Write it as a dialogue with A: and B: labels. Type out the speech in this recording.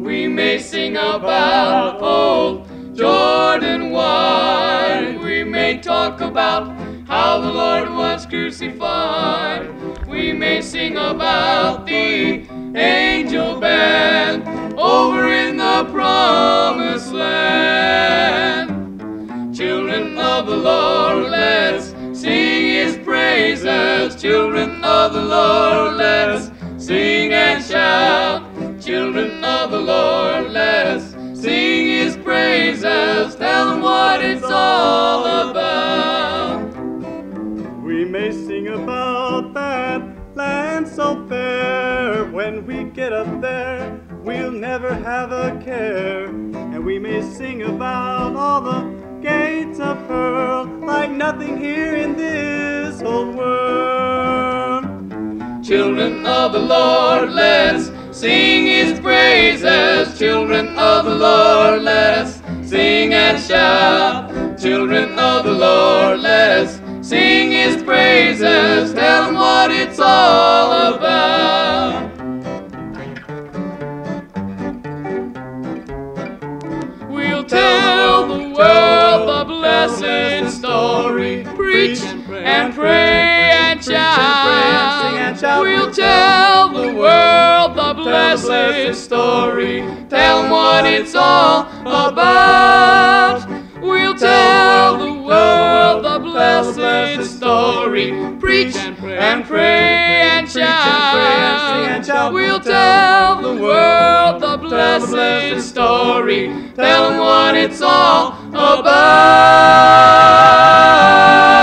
A: We may sing about old Jordan wide. We may talk about how the Lord was crucified. We may sing about the angel band over in the promised land. Children of the Lord, let's sing His praises. Children of the Lord, let's sing and shout. Children of the Lord, let's sing His praises. Tell them what it's all about.
B: We may sing about that land so fair. When we get up there, we'll never have a care. And we may sing about all the gates of pearl, like nothing here in this whole world.
A: Children of the Lord, let's sing His praises. Children of the Lord, let's sing and shout. Children of the Lord, let's sing His praises. Tell them what it's all about. We'll tell the world the blessed story. Preach and pray and shout. We'll tell the world the blessed story. Tell them what it's all about. We'll tell the world the blessed story. Preach and pray and shout. We'll tell the world the blessed story. Tell them what it's all about.